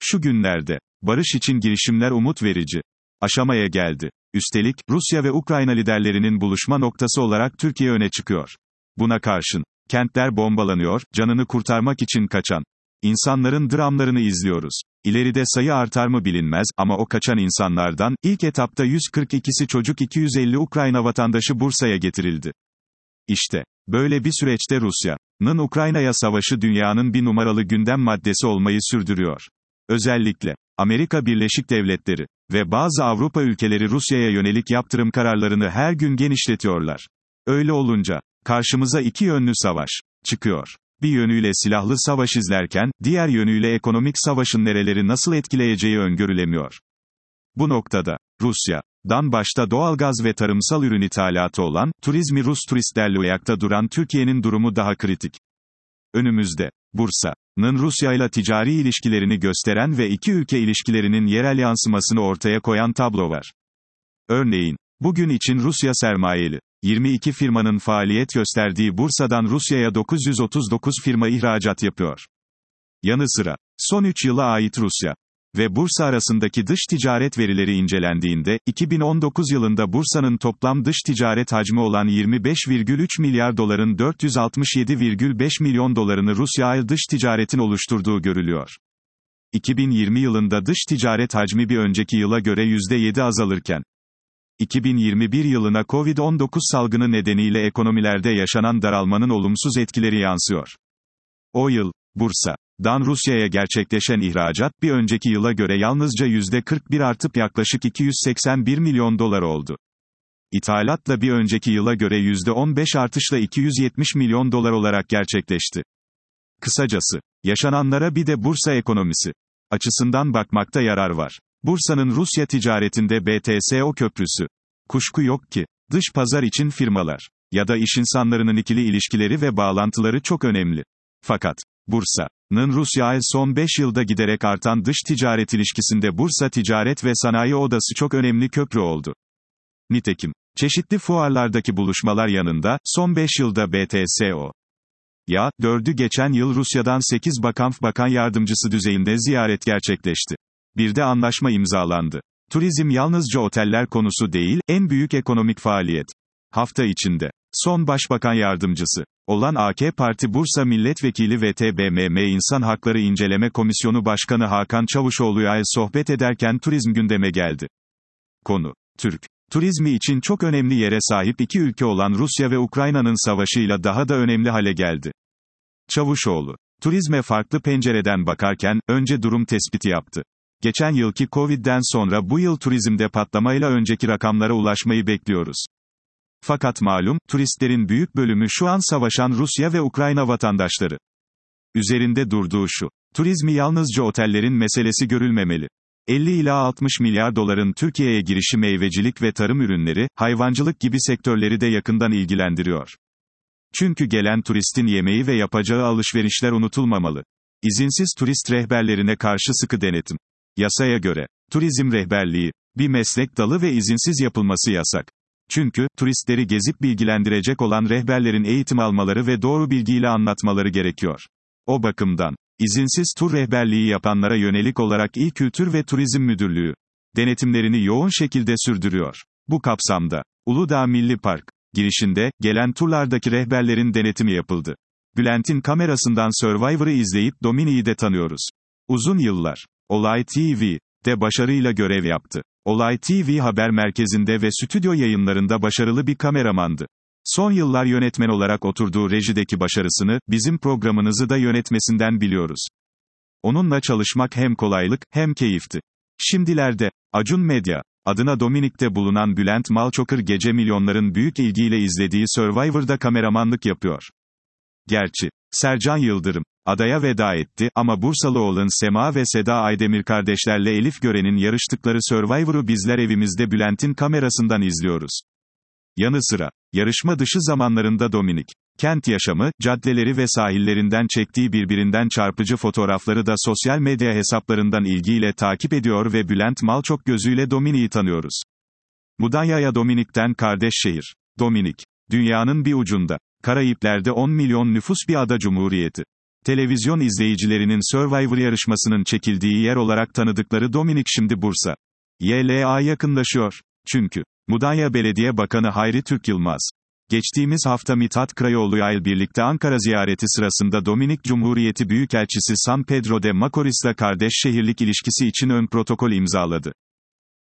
Şu günlerde, barış için girişimler umut verici aşamaya geldi. Üstelik, Rusya ve Ukrayna liderlerinin buluşma noktası olarak Türkiye öne çıkıyor. Buna karşın, kentler bombalanıyor, canını kurtarmak için kaçan insanların dramlarını izliyoruz. İleride sayı artar mı bilinmez, ama o kaçan insanlardan, ilk etapta 142'si çocuk 250 Ukrayna vatandaşı Bursa'ya getirildi. İşte, böyle bir süreçte Rusya'nın Ukrayna'ya savaşı dünyanın bir numaralı gündem maddesi olmayı sürdürüyor. Özellikle, Amerika Birleşik Devletleri ve bazı Avrupa ülkeleri Rusya'ya yönelik yaptırım kararlarını her gün genişletiyorlar. Öyle olunca, karşımıza iki yönlü savaş çıkıyor. Bir yönüyle silahlı savaş izlerken, diğer yönüyle ekonomik savaşın nereleri nasıl etkileyeceği öngörülemiyor. Bu noktada, Rusya'dan başta doğalgaz ve tarımsal ürün ithalatı olan, turizmi Rus turistlerle ayakta duran Türkiye'nin durumu daha kritik. Önümüzde, Bursa'nın Rusya'yla ticari ilişkilerini gösteren ve iki ülke ilişkilerinin yerel yansımasını ortaya koyan tablo var. Örneğin, bugün için Rusya sermayeli 22 firmanın faaliyet gösterdiği Bursa'dan Rusya'ya 939 firma ihracat yapıyor. Yanı sıra, son 3 yıla ait Rusya ve Bursa arasındaki dış ticaret verileri incelendiğinde, 2019 yılında Bursa'nın toplam dış ticaret hacmi olan 25,3 milyar doların 467,5 milyon dolarını Rusya dış ticaretin oluşturduğu görülüyor. 2020 yılında dış ticaret hacmi bir önceki yıla göre %7 azalırken, 2021 yılına Covid-19 salgını nedeniyle ekonomilerde yaşanan daralmanın olumsuz etkileri yansıyor. O yıl, Bursa'dan Rusya'ya gerçekleşen ihracat, bir önceki yıla göre yalnızca %41 artıp yaklaşık 281 milyon dolar oldu. İthalatla bir önceki yıla göre %15 artışla 270 milyon dolar olarak gerçekleşti. Kısacası, yaşananlara bir de Bursa ekonomisi açısından bakmakta yarar var. Bursa'nın Rusya ticaretinde BTSO köprüsü. Kuşku yok ki, dış pazar için firmalar ya da iş insanlarının ikili ilişkileri ve bağlantıları çok önemli. Fakat, Bursa'nın Rusya son 5 yılda giderek artan dış ticaret ilişkisinde Bursa Ticaret ve Sanayi Odası çok önemli köprü oldu. Nitekim, çeşitli fuarlardaki buluşmalar yanında, son 5 yılda BTSO 4'ü geçen yıl Rusya'dan 8 bakan yardımcısı düzeyinde ziyaret gerçekleşti. Bir de anlaşma imzalandı. Turizm yalnızca oteller konusu değil, en büyük ekonomik faaliyet. Hafta içinde, son Başbakan Yardımcısı olan AK Parti Bursa Milletvekili ve TBMM İnsan Hakları İnceleme Komisyonu Başkanı Hakan Çavuşoğlu'ya sohbet ederken turizm gündeme geldi. Konu, Türk turizmi için çok önemli yere sahip iki ülke olan Rusya ve Ukrayna'nın savaşıyla daha da önemli hale geldi. Çavuşoğlu, turizme farklı pencereden bakarken, önce durum tespiti yaptı. Geçen yılki Covid'den sonra bu yıl turizmde patlamayla önceki rakamlara ulaşmayı bekliyoruz. Fakat malum, turistlerin büyük bölümü şu an savaşan Rusya ve Ukrayna vatandaşları. Üzerinde durduğu şu: turizmi yalnızca otellerin meselesi görülmemeli. 50 ila 60 milyar doların Türkiye'ye girişi meyvecilik ve tarım ürünleri, hayvancılık gibi sektörleri de yakından ilgilendiriyor. Çünkü gelen turistin yemeği ve yapacağı alışverişler unutulmamalı. İzinsiz turist rehberlerine karşı sıkı denetim. Yasaya göre, turizm rehberliği bir meslek dalı ve izinsiz yapılması yasak. Çünkü, turistleri gezip bilgilendirecek olan rehberlerin eğitim almaları ve doğru bilgiyle anlatmaları gerekiyor. O bakımdan, izinsiz tur rehberliği yapanlara yönelik olarak İl Kültür ve Turizm Müdürlüğü denetimlerini yoğun şekilde sürdürüyor. Bu kapsamda, Uludağ Milli Park girişinde, gelen turlardaki rehberlerin denetimi yapıldı. Bülent'in kamerasından Survivor'ı izleyip Dominik'i de tanıyoruz. Uzun yıllar, Olay TV'de başarıyla görev yaptı. Olay TV haber merkezinde ve stüdyo yayınlarında başarılı bir kameramandı. Son yıllar yönetmen olarak oturduğu rejideki başarısını, bizim programınızı da yönetmesinden biliyoruz. Onunla çalışmak hem kolaylık, hem keyifti. Şimdilerde, Acun Medya adına Dominik'te bulunan Bülent Malçokır gece milyonların büyük ilgiyle izlediği Survivor'da kameramanlık yapıyor. Gerçi, Sercan Yıldırım adaya veda etti ama Bursalı olan Sema ve Seda Aydemir kardeşlerle Elif Gören'in yarıştıkları Survivor'u bizler evimizde Bülent'in kamerasından izliyoruz. Yanı sıra, yarışma dışı zamanlarında Dominik, kent yaşamı, caddeleri ve sahillerinden çektiği birbirinden çarpıcı fotoğrafları da sosyal medya hesaplarından ilgiyle takip ediyor ve Bülent Malçok gözüyle Dominik'i tanıyoruz. Mudanya'ya Dominik'ten kardeş şehir. Dominik, dünyanın bir ucunda. Karayipler'de 10 milyon nüfus bir ada cumhuriyeti. Televizyon izleyicilerinin Survivor yarışmasının çekildiği yer olarak tanıdıkları Dominik şimdi Bursa. YLA yakınlaşıyor. Çünkü Mudanya Belediye Bakanı Hayri Türk Yılmaz, geçtiğimiz hafta Mithat Krayoğlu'yla birlikte Ankara ziyareti sırasında Dominik Cumhuriyeti Büyükelçisi San Pedro de Macorıs'la kardeş şehirlik ilişkisi için ön protokol imzaladı.